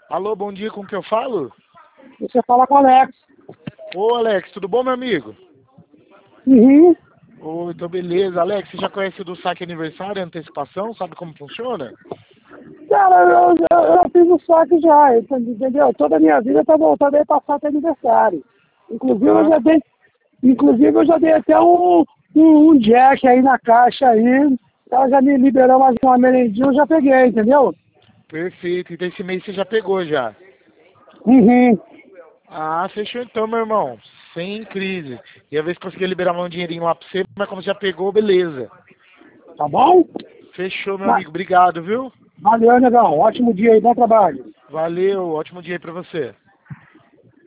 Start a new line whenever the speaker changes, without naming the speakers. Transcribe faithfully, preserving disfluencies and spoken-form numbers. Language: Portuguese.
Alô, bom dia, com que eu falo?
Você fala com o Alex.
Ô, Alex, tudo bom, meu amigo?
Uhum.
Ô, então beleza. Alex, você já conhece o do saque aniversário, antecipação? Sabe como funciona?
Cara, eu, eu, eu fiz o saque já, entendeu? Toda a minha vida tá voltada aí pra saque aniversário. Inclusive eu
Ah,
já dei, inclusive eu já dei até um, um, um jack aí na caixa aí. Ela já me liberou mais uma merendinha, eu já peguei, entendeu?
perfeito. Então esse mês você já pegou já.
Uhum.
Ah, fechou então, meu irmão. Sem crise. E a vez que conseguir liberar um dinheirinho lá pra você, mas como você já pegou, beleza.
Tá bom?
Fechou, meu
Mas,
amigo. Obrigado, viu?
valeu, negão. Ótimo dia aí, bom trabalho.
Valeu, ótimo dia aí pra você.